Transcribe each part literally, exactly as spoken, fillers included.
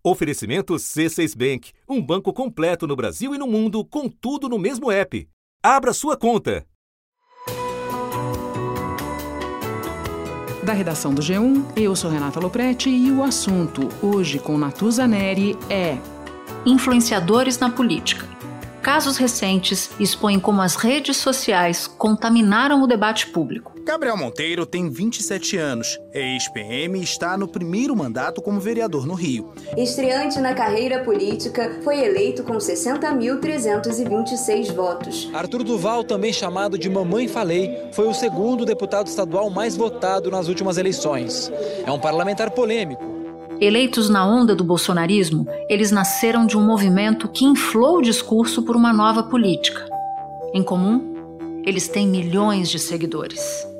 Oferecimento C seis Bank, um banco completo no Brasil e no mundo, com tudo no mesmo app. Abra sua conta. Da redação do G um, eu sou Renata Lopretti e o assunto, hoje com Natuza Neri, é... Influenciadores na política. Casos recentes expõem como as redes sociais contaminaram o debate público. Gabriel Monteiro tem vinte e sete anos, é ex-P M e está no primeiro mandato como vereador no Rio. Estreante na carreira política, foi eleito com sessenta mil trezentos e vinte e seis votos. Arthur Duval, também chamado de Mamãe Falei, foi o segundo deputado estadual mais votado nas últimas eleições. É um parlamentar polêmico. Eleitos na onda do bolsonarismo, eles nasceram de um movimento que inflou o discurso por uma nova política. Em comum, eles têm milhões de seguidores.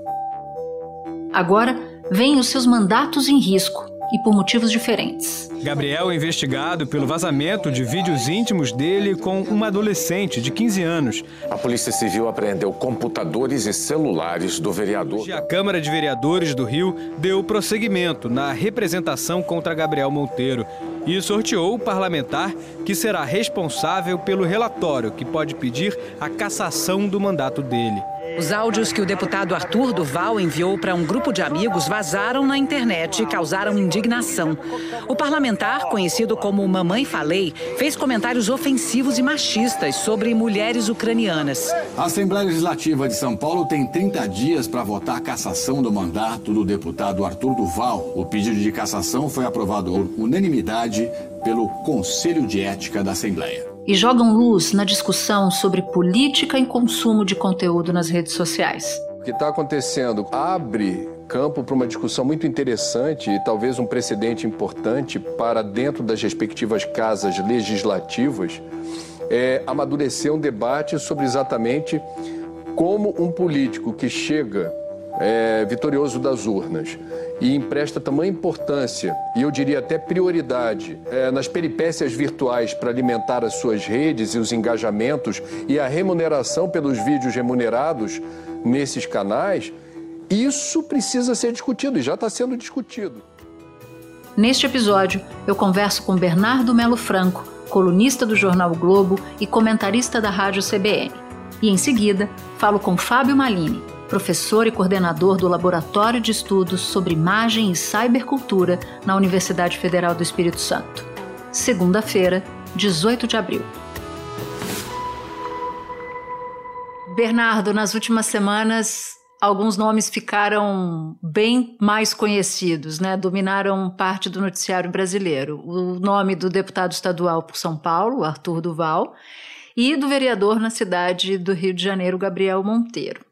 Agora, veem os seus mandatos em risco e por motivos diferentes. Gabriel é investigado pelo vazamento de vídeos íntimos dele com uma adolescente de quinze anos. A Polícia Civil apreendeu computadores e celulares do vereador. A Câmara de Vereadores do Rio deu prosseguimento na representação contra Gabriel Monteiro e sorteou o parlamentar que será responsável pelo relatório que pode pedir a cassação do mandato dele. Os áudios que o deputado Arthur Duval enviou para um grupo de amigos vazaram na internet e causaram indignação. O parlamentar, conhecido como Mamãe Falei, fez comentários ofensivos e machistas sobre mulheres ucranianas. A Assembleia Legislativa de São Paulo tem trinta dias para votar a cassação do mandato do deputado Arthur Duval. O pedido de cassação foi aprovado por unanimidade pelo Conselho de Ética da Assembleia. E jogam luz na discussão sobre política e consumo de conteúdo nas redes sociais. O que está acontecendo abre campo para uma discussão muito interessante e talvez um precedente importante para dentro das respectivas casas legislativas, é amadurecer um debate sobre exatamente como um político que chega é, vitorioso das urnas e empresta tamanha importância, e eu diria até prioridade, é, nas peripécias virtuais para alimentar as suas redes e os engajamentos e a remuneração pelos vídeos remunerados nesses canais, isso precisa ser discutido e já está sendo discutido. Neste episódio, eu converso com Bernardo Melo Franco, colunista do Jornal o Globo e comentarista da Rádio C B N. E em seguida, falo com Fábio Malini, professor e coordenador do Laboratório de Estudos sobre Imagem e Cybercultura na Universidade Federal do Espírito Santo. Segunda-feira, dezoito de abril. Bernardo, nas últimas semanas, alguns nomes ficaram bem mais conhecidos, né? Dominaram parte do noticiário brasileiro. O nome do deputado estadual por São Paulo, Arthur Duval, e do vereador na cidade do Rio de Janeiro, Gabriel Monteiro.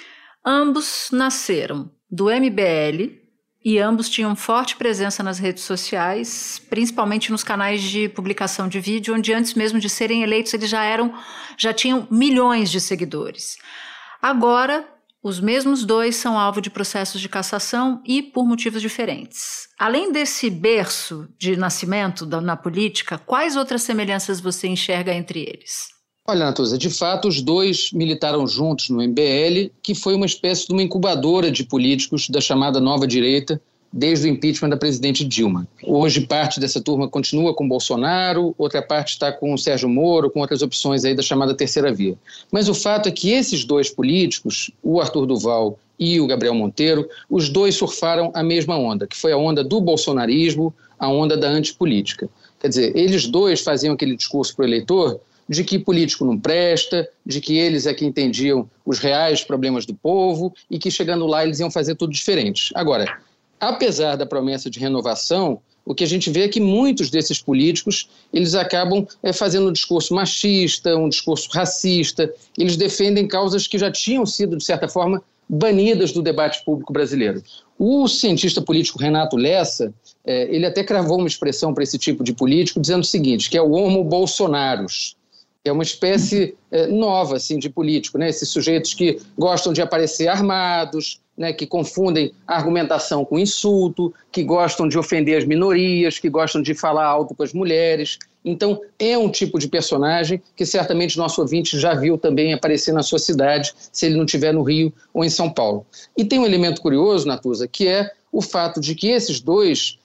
Ambos nasceram do M B L e ambos tinham forte presença nas redes sociais, principalmente nos canais de publicação de vídeo, onde antes mesmo de serem eleitos eles já eram, já tinham milhões de seguidores. Agora, os mesmos dois são alvo de processos de cassação e por motivos diferentes. Além desse berço de nascimento da, na política, quais outras semelhanças você enxerga entre eles? Olha, Natuza, de fato, os dois militaram juntos no M B L, que foi uma espécie de uma incubadora de políticos da chamada nova direita, desde o impeachment da presidente Dilma. Hoje, parte dessa turma continua com Bolsonaro, outra parte está com o Sérgio Moro, com outras opções aí da chamada terceira via. Mas o fato é que esses dois políticos, o Arthur Duval e o Gabriel Monteiro, os dois surfaram a mesma onda, que foi a onda do bolsonarismo, a onda da antipolítica. Quer dizer, eles dois faziam aquele discurso para o eleitor de que político não presta, de que eles é que entendiam os reais problemas do povo e que chegando lá eles iam fazer tudo diferente. Agora, apesar da promessa de renovação, o que a gente vê é que muitos desses políticos, eles acabam é, fazendo um discurso machista, um discurso racista, eles defendem causas que já tinham sido, de certa forma, banidas do debate público brasileiro. O cientista político Renato Lessa, é, ele até cravou uma expressão para esse tipo de político, dizendo o seguinte, que é o homo bolsonaros. É uma espécie é, nova assim, de político, né? Esses sujeitos que gostam de aparecer armados, né? Que confundem argumentação com insulto, que gostam de ofender as minorias, que gostam de falar alto com as mulheres. Então, é um tipo de personagem que certamente nosso ouvinte já viu também aparecer na sua cidade, se ele não estiver no Rio ou em São Paulo. E tem um elemento curioso, Natuza, que é o fato de que esses dois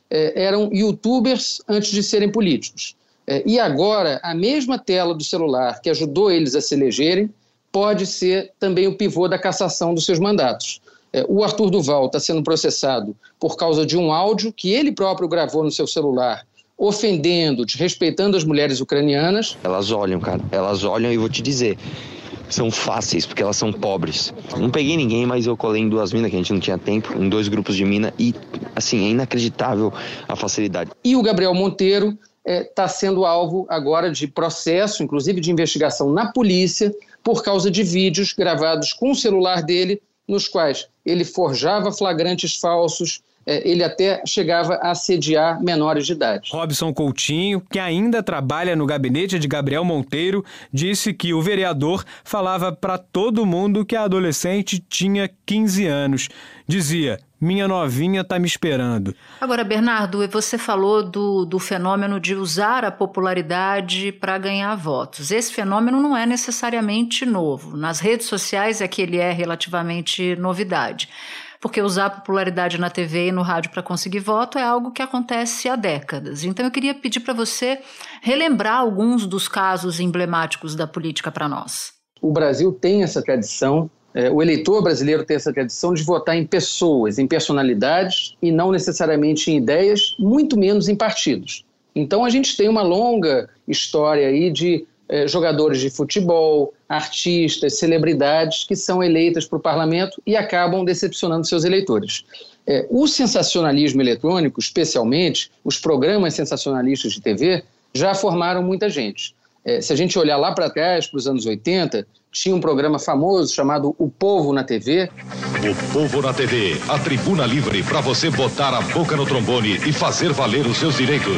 é, eram youtubers antes de serem políticos. É, e agora, a mesma tela do celular que ajudou eles a se elegerem pode ser também o pivô da cassação dos seus mandatos. É, o Arthur Duval está sendo processado por causa de um áudio que ele próprio gravou no seu celular, ofendendo, desrespeitando as mulheres ucranianas. Elas olham, cara, elas olham e vou te dizer, são fáceis, porque elas são pobres. Não peguei ninguém, mas eu colei em duas minas, que a gente não tinha tempo, em dois grupos de mina, e, assim, é inacreditável a facilidade. E o Gabriel Monteiro está é, sendo alvo agora de processo, inclusive de investigação na polícia, por causa de vídeos gravados com o celular dele, nos quais ele forjava flagrantes falsos, ele até chegava a assediar menores de idade. Robson Coutinho, que ainda trabalha no gabinete de Gabriel Monteiro, disse que o vereador falava para todo mundo que a adolescente tinha quinze anos. Dizia, minha novinha tá me esperando. Agora, Bernardo, você falou do, do fenômeno de usar a popularidade para ganhar votos. Esse fenômeno não é necessariamente novo. Nas redes sociais é que ele é relativamente novidade. Porque usar a popularidade na T V e no rádio para conseguir voto é algo que acontece há décadas. Então eu queria pedir para você relembrar alguns dos casos emblemáticos da política para nós. O Brasil tem essa tradição, é, o eleitor brasileiro tem essa tradição de votar em pessoas, em personalidades e não necessariamente em ideias, muito menos em partidos. Então a gente tem uma longa história aí de é, jogadores de futebol, artistas, celebridades que são eleitas para o parlamento e acabam decepcionando seus eleitores. É, o sensacionalismo eletrônico, especialmente os programas sensacionalistas de T V, já formaram muita gente. É, se a gente olhar lá para trás, para os anos oitenta, tinha um programa famoso chamado O Povo na T V. O Povo na T V, a tribuna livre para você botar a boca no trombone e fazer valer os seus direitos.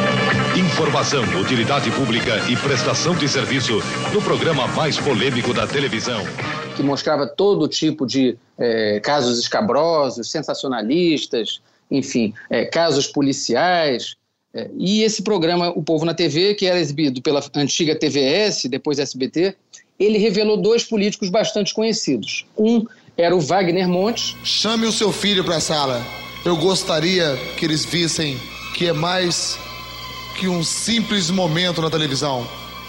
Informação, utilidade pública e prestação de serviço no programa mais polêmico da televisão. Que mostrava todo tipo de é, casos escabrosos, sensacionalistas, enfim, é, casos policiais. É, e esse programa, O Povo na T V, que era exibido pela antiga T V S, depois S B T, ele revelou dois políticos bastante conhecidos. Um era o Wagner Montes. Chame o seu filho para a sala. Eu gostaria que eles vissem que é mais que um simples momento na televisão.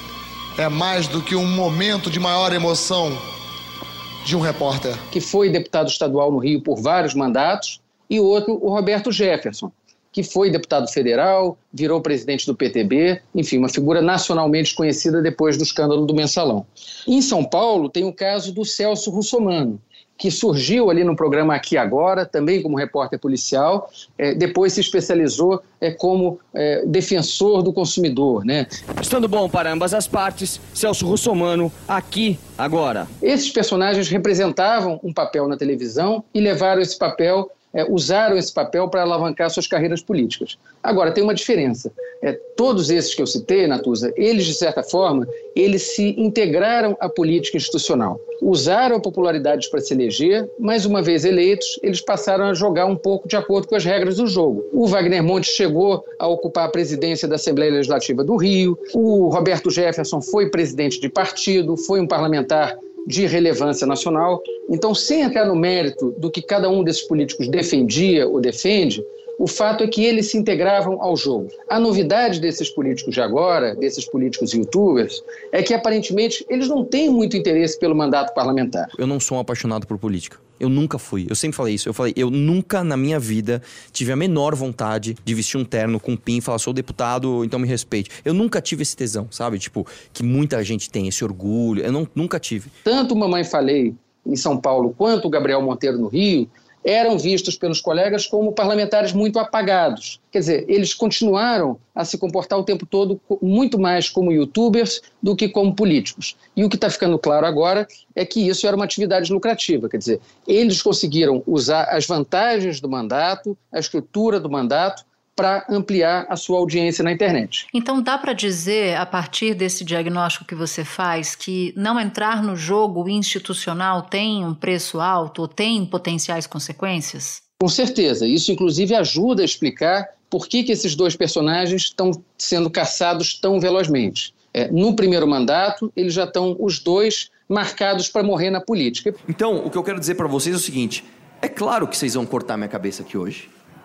É mais do que um momento de maior emoção de um repórter. Que foi deputado estadual no Rio por vários mandatos. E outro, o Roberto Jefferson, que foi deputado federal, virou presidente do P T B, enfim, uma figura nacionalmente conhecida depois do escândalo do Mensalão. Em São Paulo tem o caso do Celso Russomano, que surgiu ali no programa Aqui Agora, também como repórter policial, é, depois se especializou é, como é, defensor do consumidor, né? Estando bom para ambas as partes, Celso Russomano, Aqui Agora. Esses personagens representavam um papel na televisão e levaram esse papel É, usaram esse papel para alavancar suas carreiras políticas. Agora, tem uma diferença. É, todos esses que eu citei, Natuza, eles, de certa forma, eles se integraram à política institucional. Usaram a popularidade para se eleger, mas, uma vez eleitos, eles passaram a jogar um pouco de acordo com as regras do jogo. O Wagner Montes chegou a ocupar a presidência da Assembleia Legislativa do Rio, o Roberto Jefferson foi presidente de partido, foi um parlamentar de relevância nacional. Então, sem entrar no mérito do que cada um desses políticos defendia ou defende, o fato é que eles se integravam ao jogo. A novidade desses políticos de agora, desses políticos youtubers, é que aparentemente eles não têm muito interesse pelo mandato parlamentar. Eu não sou um apaixonado por política. Eu nunca fui. Eu sempre falei isso. Eu falei, eu nunca na minha vida tive a menor vontade de vestir um terno com um pin e falar, sou deputado, então me respeite. Eu nunca tive esse tesão, sabe? Tipo, que muita gente tem, esse orgulho. Eu não, nunca tive. Tanto Mamãe Falei em São Paulo quanto o Gabriel Monteiro no Rio eram vistos pelos colegas como parlamentares muito apagados. Quer dizer, eles continuaram a se comportar o tempo todo muito mais como youtubers do que como políticos. E o que está ficando claro agora é que isso era uma atividade lucrativa. Quer dizer, eles conseguiram usar as vantagens do mandato, a estrutura do mandato, para ampliar a sua audiência na internet. Então dá para dizer, a partir desse diagnóstico que você faz, que não entrar no jogo institucional tem um preço alto ou tem potenciais consequências? Com certeza. Isso, inclusive, ajuda a explicar por que, que esses dois personagens estão sendo caçados tão velozmente. É, no primeiro mandato, eles já estão os dois marcados para morrer na política. Então, o que eu quero dizer para vocês é o seguinte, é claro que vocês vão cortar minha cabeça aqui hoje.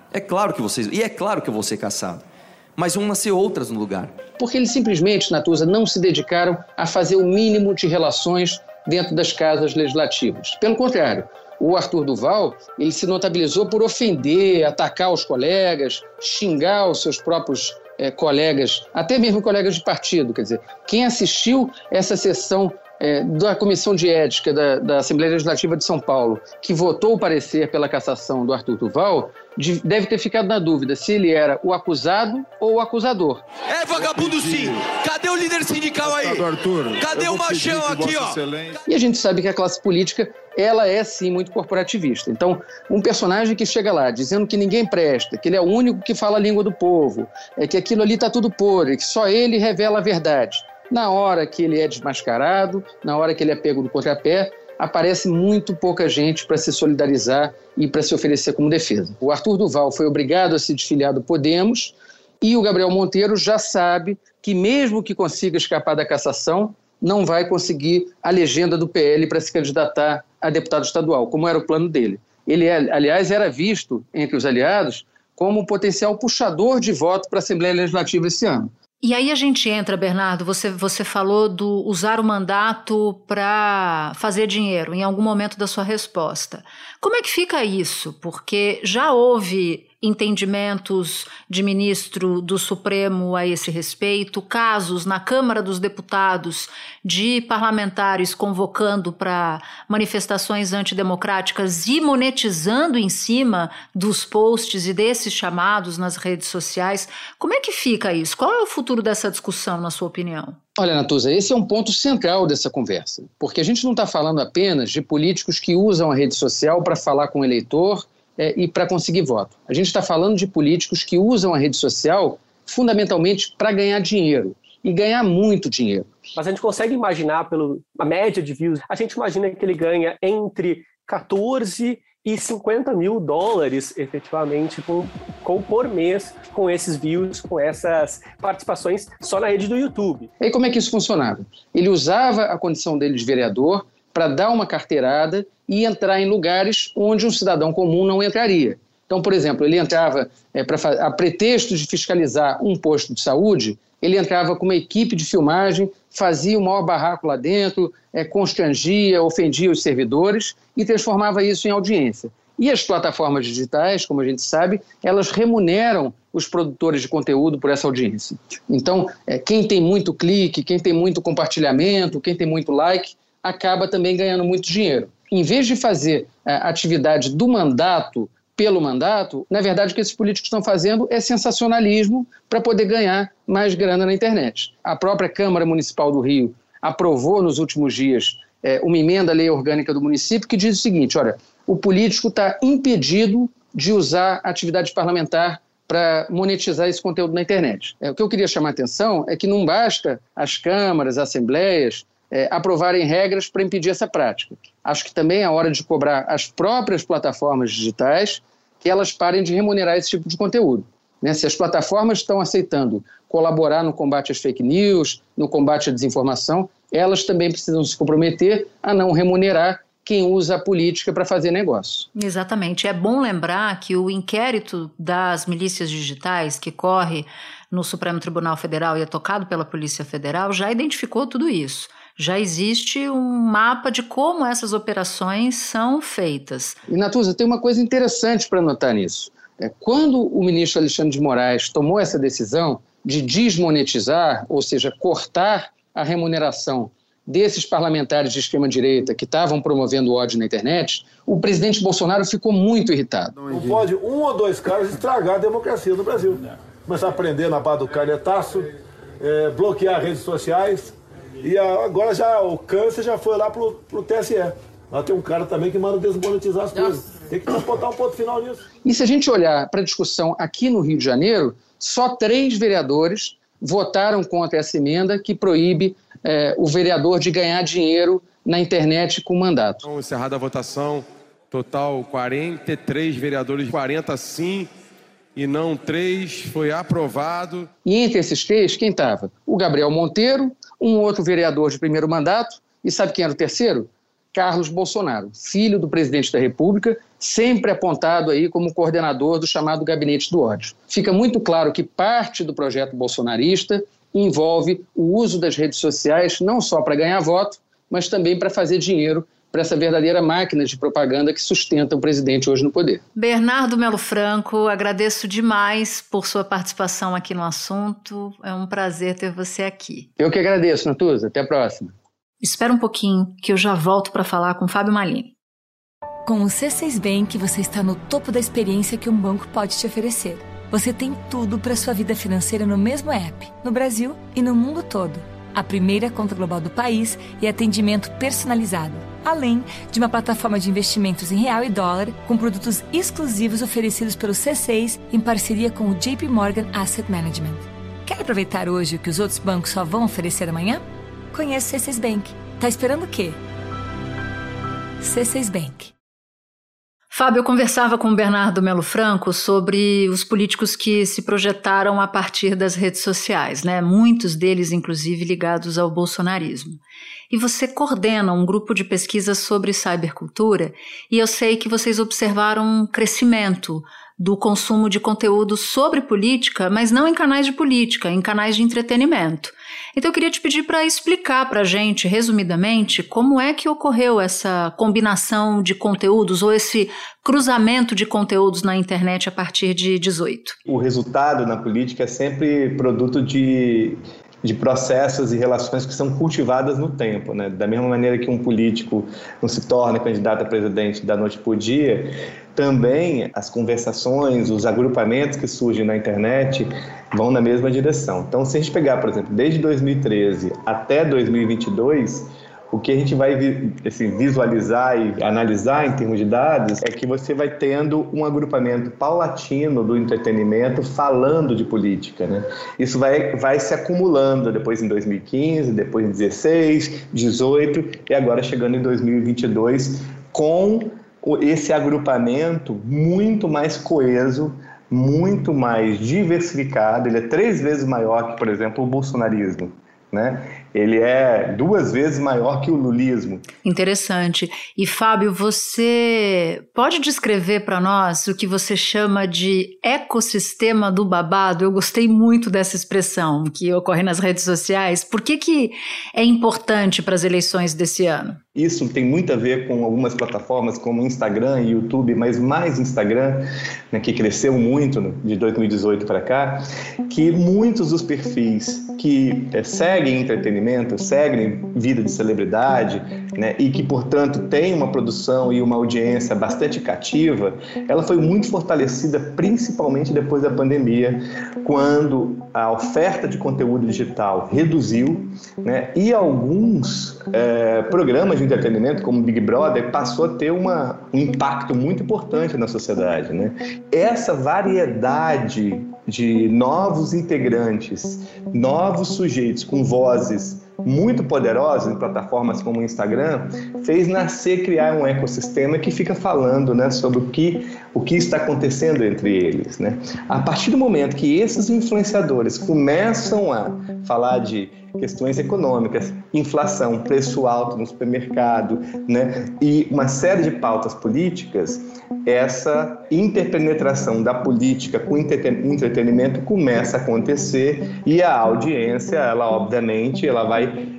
É claro que vocês... E é claro que eu vou ser caçado. Mas vão nascer outras no lugar. Porque eles simplesmente, Natuza, não se dedicaram a fazer o mínimo de relações dentro das casas legislativas. Pelo contrário, o Arthur Duval, ele se notabilizou por ofender, atacar os colegas, xingar os seus próprios é, colegas, até mesmo colegas de partido. Quer dizer, quem assistiu essa sessão é, da Comissão de Ética da, da Assembleia Legislativa de São Paulo, que votou o parecer pela cassação do Arthur Duval, de, deve ter ficado na dúvida se ele era o acusado ou o acusador. É vagabundo sim! Cadê o líder sindical aí? Arthur, cadê o machão aqui, ó? E a gente sabe que a classe política, ela é sim muito corporativista. Então, um personagem que chega lá dizendo que ninguém presta, que ele é o único que fala a língua do povo, é que aquilo ali está tudo podre, que só ele revela a verdade. Na hora que ele é desmascarado, na hora que ele é pego do contrapé, aparece muito pouca gente para se solidarizar e para se oferecer como defesa. O Arthur Duval foi obrigado a se desfiliar do Podemos e o Gabriel Monteiro já sabe que mesmo que consiga escapar da cassação, não vai conseguir a legenda do P L para se candidatar a deputado estadual, como era o plano dele. Ele, aliás, era visto entre os aliados como um potencial puxador de voto para a Assembleia Legislativa esse ano. E aí a gente entra, Bernardo, você, você falou do usar o mandato para fazer dinheiro em algum momento da sua resposta. Como é que fica isso? Porque já houve entendimentos de ministro do Supremo a esse respeito, casos na Câmara dos Deputados de parlamentares convocando para manifestações antidemocráticas e monetizando em cima dos posts e desses chamados nas redes sociais. Como é que fica isso? Qual é o futuro dessa discussão, na sua opinião? Olha, Natuza, esse é um ponto central dessa conversa, porque a gente não está falando apenas de políticos que usam a rede social para falar com o eleitor É, e para conseguir voto. A gente está falando de políticos que usam a rede social fundamentalmente para ganhar dinheiro, e ganhar muito dinheiro. Mas a gente consegue imaginar, pela média de views, a gente imagina que ele ganha entre quatorze e cinquenta mil dólares, efetivamente, com, com, por mês, com esses views, com essas participações só na rede do YouTube. E aí como é que isso funcionava? Ele usava a condição dele de vereador para dar uma carteirada e entrar em lugares onde um cidadão comum não entraria. Então, por exemplo, ele entrava, é, pra, a pretexto de fiscalizar um posto de saúde, ele entrava com uma equipe de filmagem, fazia o maior barraco lá dentro, é, constrangia, ofendia os servidores e transformava isso em audiência. E as plataformas digitais, como a gente sabe, elas remuneram os produtores de conteúdo por essa audiência. Então, é, quem tem muito clique, quem tem muito compartilhamento, quem tem muito like, acaba também ganhando muito dinheiro. Em vez de fazer a atividade do mandato pelo mandato, na verdade o que esses políticos estão fazendo é sensacionalismo para poder ganhar mais grana na internet. A própria Câmara Municipal do Rio aprovou nos últimos dias é, uma emenda à lei orgânica do município que diz o seguinte, olha, o político está impedido de usar a atividade parlamentar para monetizar esse conteúdo na internet. É, o que eu queria chamar a atenção é que não basta as câmaras, as assembleias, É, aprovarem regras para impedir essa prática. Acho que também é hora de cobrar as próprias plataformas digitais que elas parem de remunerar esse tipo de conteúdo. Né? Se as plataformas estão aceitando colaborar no combate às fake news, no combate à desinformação, elas também precisam se comprometer a não remunerar quem usa a política para fazer negócio. Exatamente. É bom lembrar que o inquérito das milícias digitais que corre no Supremo Tribunal Federal e é tocado pela Polícia Federal já identificou tudo isso. Já existe um mapa de como essas operações são feitas. E, Natuza, tem uma coisa interessante para notar nisso. É, quando o ministro Alexandre de Moraes tomou essa decisão de desmonetizar, ou seja, cortar a remuneração desses parlamentares de extrema-direita que estavam promovendo ódio na internet, o presidente Bolsonaro ficou muito irritado. Não pode um ou dois caras estragar a democracia no Brasil. Começar a prender na base do canetaço, é, bloquear redes sociais. E agora já o câncer já foi lá pro, pro T S E. Lá tem um cara também que manda desmonetizar as coisas. Tem que botar um ponto final nisso. E se a gente olhar para a discussão aqui no Rio de Janeiro, só três vereadores votaram contra essa emenda que proíbe é, o vereador de ganhar dinheiro na internet com mandato. Então, encerrada a votação, total quarenta e três vereadores, quarenta sim e não três, foi aprovado. E entre esses três, quem estava? O Gabriel Monteiro, um outro vereador de primeiro mandato, e sabe quem era o terceiro? Carlos Bolsonaro, filho do presidente da República, sempre apontado aí como coordenador do chamado Gabinete do Ódio. Fica muito claro que parte do projeto bolsonarista envolve o uso das redes sociais não só para ganhar voto, mas também para fazer dinheiro para essa verdadeira máquina de propaganda que sustenta o presidente hoje no poder. Bernardo Melo Franco, agradeço demais por sua participação aqui no assunto. É um prazer ter você aqui. Eu que agradeço, Natuza. Até a próxima. Espera um pouquinho, que eu já volto para falar com Fábio Malini. Com o C seis Bank, você está no topo da experiência que um banco pode te oferecer. Você tem tudo para sua vida financeira no mesmo app, no Brasil e no mundo todo. A primeira conta global do país e atendimento personalizado, além de uma plataforma de investimentos em real e dólar com produtos exclusivos oferecidos pelo C seis em parceria com o J P Morgan Asset Management. Quer aproveitar hoje o que os outros bancos só vão oferecer amanhã? Conheça o C seis Bank. Tá esperando o quê? C seis Bank. Fábio, eu conversava com o Bernardo Melo Franco sobre os políticos que se projetaram a partir das redes sociais, né? Muitos deles, inclusive, ligados ao bolsonarismo. E você coordena um grupo de pesquisa sobre cybercultura, e eu sei que vocês observaram um crescimento do consumo de conteúdo sobre política, mas não em canais de política, em canais de entretenimento. Então eu queria te pedir para explicar para a gente, resumidamente, como é que ocorreu essa combinação de conteúdos ou esse cruzamento de conteúdos na internet a partir de dezoito. O resultado na política é sempre produto de... de processos e relações que são cultivadas no tempo, né? Da mesma maneira que um político não se torna candidato a presidente da noite para o dia, também as conversações, os agrupamentos que surgem na internet vão na mesma direção. Então, se a gente pegar, por exemplo, desde dois mil e treze até dois mil e vinte e dois, o que a gente vai assim, visualizar e analisar em termos de dados é que você vai tendo um agrupamento paulatino do entretenimento falando de política, né? Isso vai, vai se acumulando depois em dois mil e quinze, depois em dezesseis, dezoito e agora chegando em dois mil e vinte e dois com esse agrupamento muito mais coeso, muito mais diversificado. Ele é três vezes maior que, por exemplo, o bolsonarismo, né? Ele é duas vezes maior que o lulismo. Interessante. E, Fábio, você pode descrever para nós o que você chama de ecossistema do babado? Eu gostei muito dessa expressão que ocorre nas redes sociais. Por que que é importante para as eleições desse ano? Isso tem muito a ver com algumas plataformas como Instagram e YouTube, mas mais Instagram, né, que cresceu muito no, de dois mil e dezoito para cá, que muitos dos perfis que é, seguem entretenimento, seguem vida de celebridade, né, e que, portanto, tem uma produção e uma audiência bastante cativa, ela foi muito fortalecida principalmente depois da pandemia, quando a oferta de conteúdo digital reduziu, né, e alguns é, programas de entretenimento, como Big Brother, passou a ter uma, um impacto muito importante na sociedade, né? Essa variedade de novos integrantes, novos sujeitos com vozes muito poderosas em plataformas como o Instagram, fez nascer, criar um ecossistema que fica falando, né, sobre o que, o que está acontecendo entre eles, né? A partir do momento que esses influenciadores começam a falar de questões econômicas, inflação, preço alto no supermercado, né, e uma série de pautas políticas, essa interpenetração da política com entretenimento começa a acontecer e a audiência, ela obviamente, ela vai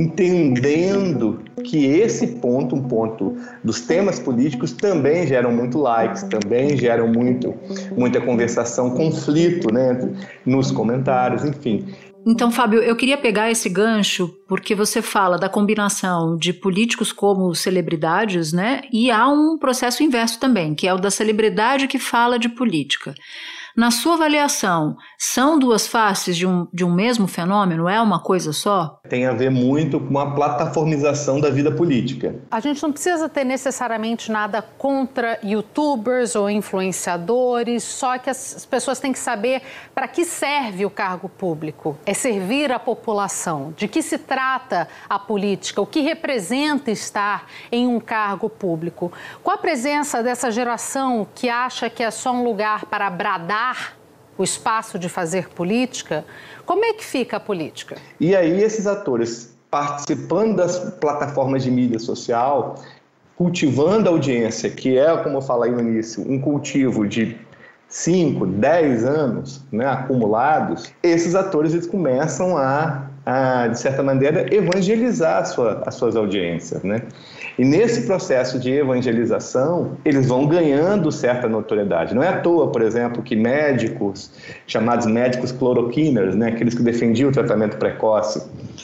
entendendo que esse ponto, um ponto dos temas políticos também geram muito likes, também geram muito, muita conversação, conflito, né, nos comentários, enfim. Então, Fábio, eu queria pegar esse gancho porque você fala da combinação de políticos como celebridades, né? E há um processo inverso também, que é o da celebridade que fala de política. Na sua avaliação, são duas faces de um, de um mesmo fenômeno? É uma coisa só? Tem a ver muito com a plataformização da vida política. A gente não precisa ter necessariamente nada contra youtubers ou influenciadores, só que as pessoas têm que saber para que serve o cargo público. É servir a população. De que se trata a política? O que representa estar em um cargo público? Com a presença dessa geração que acha que é só um lugar para bradar o espaço de fazer política, como é que fica a política? E aí esses atores participando das plataformas de mídia social, cultivando a audiência, que é, como eu falei no início, um cultivo de cinco, dez anos, né, acumulados, esses atores eles começam a, a, de certa maneira, evangelizar a sua, as suas audiências, né? E nesse processo de evangelização, eles vão ganhando certa notoriedade. Não é à toa, por exemplo, que médicos, chamados médicos cloroquiners, né, aqueles que defendiam o tratamento precoce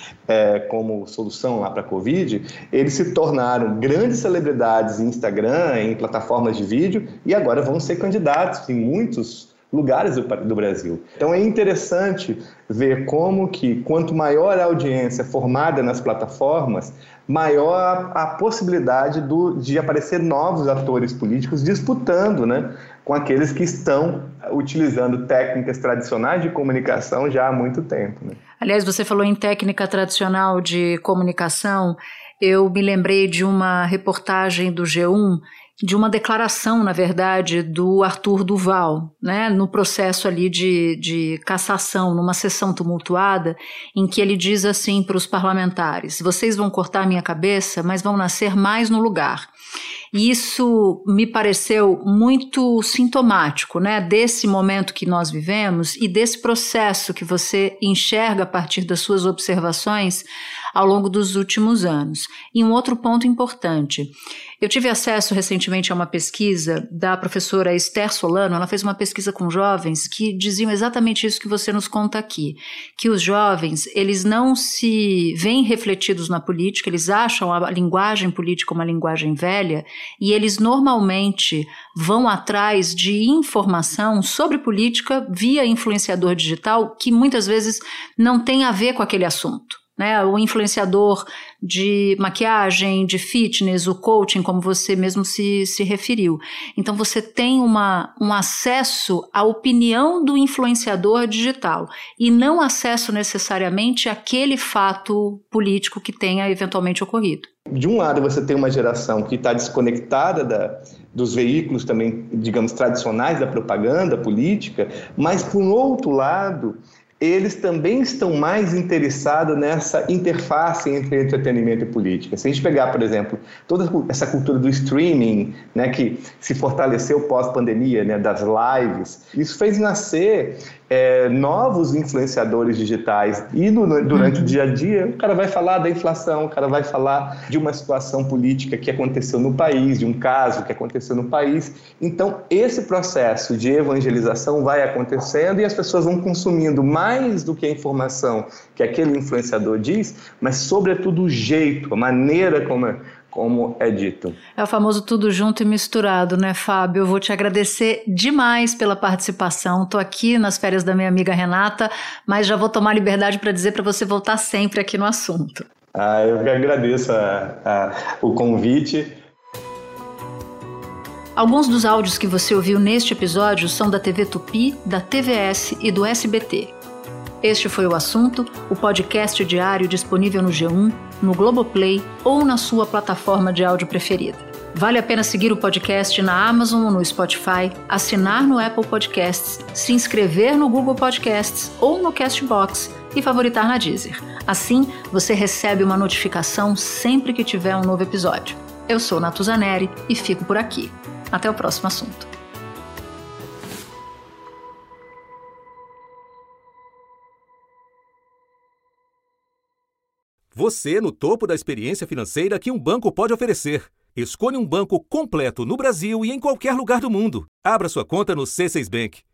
é, como solução lá para a Covid, eles se tornaram grandes celebridades em Instagram, em plataformas de vídeo, e agora vão ser candidatos em muitos lugares do, do Brasil. Então é interessante ver como que, quanto maior a audiência formada nas plataformas, maior a, a possibilidade do, de aparecer novos atores políticos disputando, né, com aqueles que estão utilizando técnicas tradicionais de comunicação já há muito tempo, né? Aliás, você falou em técnica tradicional de comunicação, eu me lembrei de uma reportagem do G um, de uma declaração, na verdade, do Arthur Duval, né, no processo ali de, de cassação, numa sessão tumultuada, em que ele diz assim para os parlamentares: vocês vão cortar minha cabeça, mas vão nascer mais no lugar. E isso me pareceu muito sintomático, né, desse momento que nós vivemos e desse processo que você enxerga a partir das suas observações ao longo dos últimos anos. E um outro ponto importante, eu tive acesso recentemente a uma pesquisa da professora Esther Solano. Ela fez uma pesquisa com jovens que diziam exatamente isso que você nos conta aqui, que os jovens, eles não se veem refletidos na política, eles acham a linguagem política uma linguagem velha, e eles normalmente vão atrás de informação sobre política via influenciador digital que muitas vezes não tem a ver com aquele assunto, né? O influenciador de maquiagem, de fitness, o coaching, como você mesmo se, se referiu. Então você tem uma, um acesso à opinião do influenciador digital e não acesso necessariamente àquele fato político que tenha eventualmente ocorrido. De um lado, você tem uma geração que está desconectada da, dos veículos também, digamos, tradicionais da propaganda política, mas, por outro lado, eles também estão mais interessados nessa interface entre entretenimento e política. Se a gente pegar, por exemplo, toda essa cultura do streaming, né, que se fortaleceu pós-pandemia, né, das lives, isso fez nascer é, novos influenciadores digitais. E no, durante uhum. o dia a dia, o cara vai falar da inflação, o cara vai falar de uma situação política que aconteceu no país, de um caso que aconteceu no país. Então, esse processo de evangelização vai acontecendo e as pessoas vão consumindo mais mais do que a informação que aquele influenciador diz, mas sobretudo o jeito, a maneira como é, como é dito. É o famoso tudo junto e misturado, né, Fábio? Eu vou te agradecer demais pela participação. Estou aqui nas férias da minha amiga Renata, mas já vou tomar liberdade para dizer para você voltar sempre aqui no assunto. Ah, eu que agradeço a, a, o convite. Alguns dos áudios que você ouviu neste episódio são da T V Tupi, da T V S e do S B T. Este foi o Assunto, o podcast diário disponível no G um, no Globoplay ou na sua plataforma de áudio preferida. Vale a pena seguir o podcast na Amazon ou no Spotify, assinar no Apple Podcasts, se inscrever no Google Podcasts ou no Castbox e favoritar na Deezer. Assim, você recebe uma notificação sempre que tiver um novo episódio. Eu sou Natuzaneri e fico por aqui. Até o próximo assunto. Você no topo da experiência financeira que um banco pode oferecer. Escolha um banco completo no Brasil e em qualquer lugar do mundo. Abra sua conta no C seis Bank.